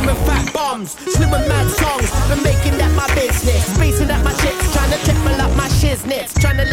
slewing fat bombs, slewing mad songs, been making that my business, spacing at my chips, trying to triple up my shiznits, trying to